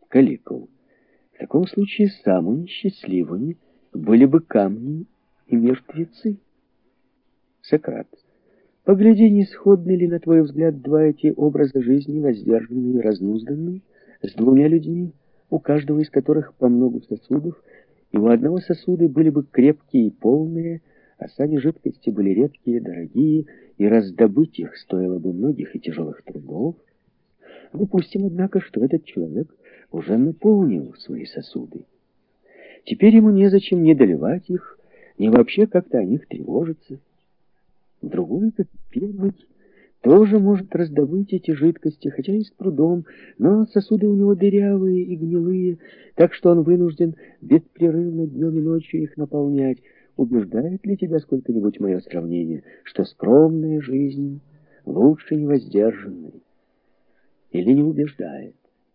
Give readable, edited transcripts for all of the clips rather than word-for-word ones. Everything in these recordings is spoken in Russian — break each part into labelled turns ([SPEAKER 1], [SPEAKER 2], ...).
[SPEAKER 1] Каликул. В таком случае самыми счастливыми были бы камни и мертвецы. Сократ. Погляди, не сходны ли, на твой взгляд, два эти образа жизни, воздержанные и разнузданные, с двумя людьми, у каждого из которых по много сосудов, и у одного сосуды были бы крепкие и полные, а сами жидкости были редкие, дорогие, и раздобыть их стоило бы многих и тяжелых трудов. Допустим, однако, что этот человек уже наполнил свои сосуды. Теперь ему незачем ни доливать их, ни вообще как-то о них тревожиться. Другой, как первый, тоже может раздобыть эти жидкости, хотя и с трудом, но сосуды у него дырявые и гнилые, так что он вынужден беспрерывно днем и ночью их наполнять. Убеждает ли тебя сколько-нибудь мое сравнение, что скромная жизнь лучше невоздержанной? Или не убеждает?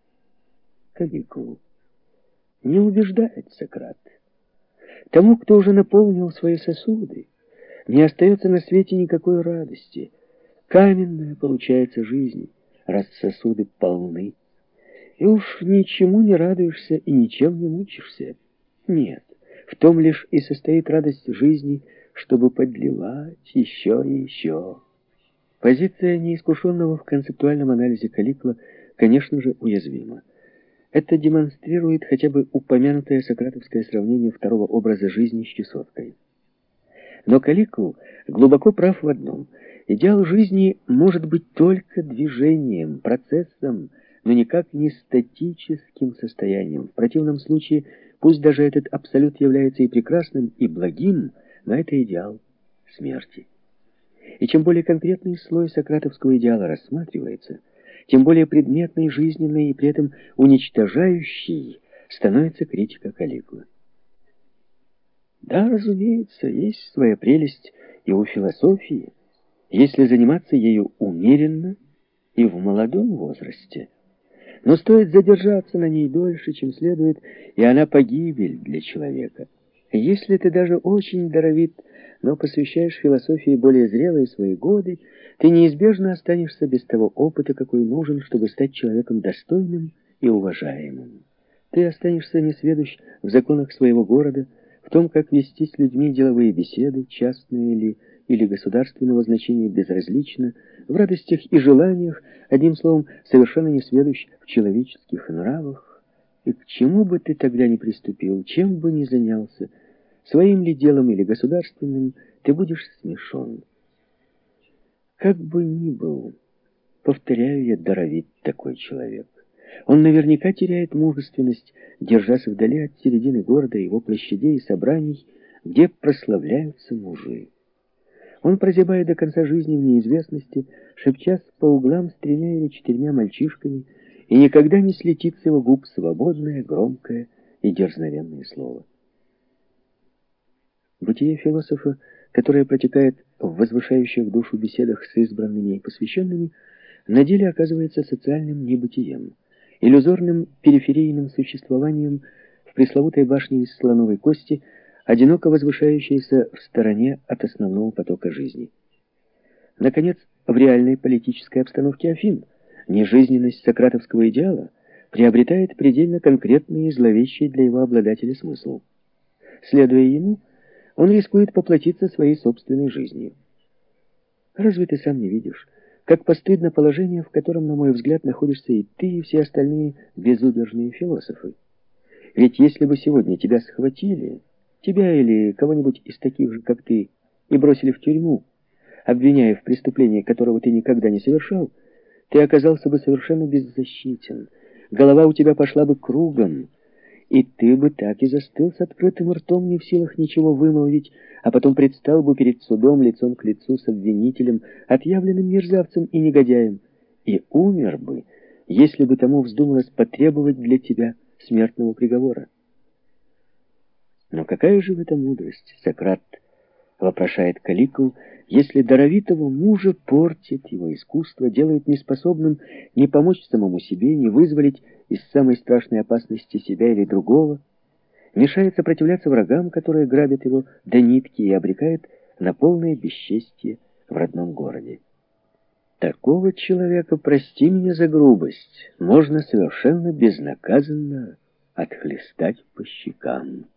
[SPEAKER 1] Каликул. Не убеждает Сократ. Тому, кто уже наполнил свои сосуды, не остается на свете никакой радости. Каменная получается жизнь, раз сосуды полны. И уж ничему не радуешься и ничем не мучишься. Нет, в том лишь и состоит радость жизни, чтобы подливать еще и еще. Позиция неискушенного в концептуальном анализе Каликула, конечно же, уязвима. Это демонстрирует хотя бы упомянутое сократовское сравнение второго образа жизни с чесоткой. Но Каликул глубоко прав в одном. Идеал жизни может быть только движением, процессом, но никак не статическим состоянием. В противном случае, пусть даже этот абсолют является и прекрасным, и благим, но это идеал смерти. И чем более конкретный слой сократовского идеала рассматривается, тем более предметной, жизненной и при этом уничтожающей становится критика Каликула. Да, разумеется, есть своя прелесть и у философии, если заниматься ею умеренно и в молодом возрасте. Но стоит задержаться на ней дольше, чем следует, и она погибель для человека. Если ты даже очень даровит, но посвящаешь философии более зрелые свои годы, ты неизбежно останешься без того опыта, какой нужен, чтобы стать человеком достойным и уважаемым. Ты останешься несведущ в законах своего города, в том, как вести с людьми деловые беседы, частные ли или государственного значения безразлично, в радостях и желаниях, одним словом, совершенно несведущ в человеческих нравах. И к чему бы ты тогда ни приступил, чем бы ни занялся, своим ли делом или государственным, ты будешь смешон. Как бы ни был, повторяю я, даровит такой человек. Он наверняка теряет мужественность, держась вдали от середины города, его площадей и собраний, где прославляются мужи. Он прозябает до конца жизни в неизвестности, шепчась по углам с 3 или 4 мальчишками, и никогда не слетит с его губ свободное, громкое и дерзновенное слово. Бытие философа, которое протекает в возвышающих душу беседах с избранными и посвященными, на деле оказывается социальным небытием, иллюзорным периферийным существованием в пресловутой башне из слоновой кости, одиноко возвышающейся в стороне от основного потока жизни. Наконец, в реальной политической обстановке Афин нежизненность сократовского идеала приобретает предельно конкретный и зловещий для его обладателя смысл. Следуя ему, он рискует поплатиться своей собственной жизнью. Разве ты сам не видишь, как постыдно положение, в котором, на мой взгляд, находишься и ты, и все остальные безудержные философы? Ведь если бы сегодня тебя схватили, тебя или кого-нибудь из таких же, как ты, и бросили в тюрьму, обвиняя в преступлении, которого ты никогда не совершал, ты оказался бы совершенно беззащитен, голова у тебя пошла бы кругом, и ты бы так и застыл с открытым ртом, не в силах ничего вымолвить, а потом предстал бы перед судом лицом к лицу с обвинителем, отъявленным мерзавцем и негодяем, и умер бы, если бы тому вздумалось потребовать для тебя смертного приговора. Но какая же в этом мудрость, Сократ, вопрошает Каликул, если даровитого мужа портит его искусство, делает неспособным ни помочь самому себе, ни вызволить из самой страшной опасности себя или другого, мешает сопротивляться врагам, которые грабят его до нитки, и обрекает на полное бесчестье в родном городе. Такого человека, прости меня за грубость, можно совершенно безнаказанно отхлестать по щекам.